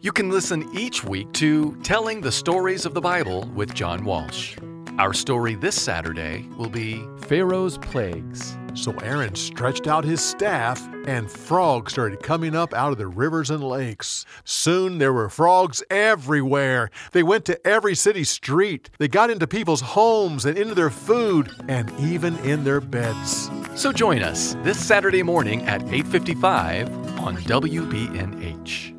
You can listen each week to Telling the Stories of the Bible with John Walsh. Our story this Saturday will be Pharaoh's Plagues. So Aaron stretched out his staff, and frogs started coming up out of the rivers and lakes. Soon there were frogs everywhere. They went to every city street. They got into people's homes and into their food, and even in their beds. So join us this Saturday morning at 8:55 on WBNH.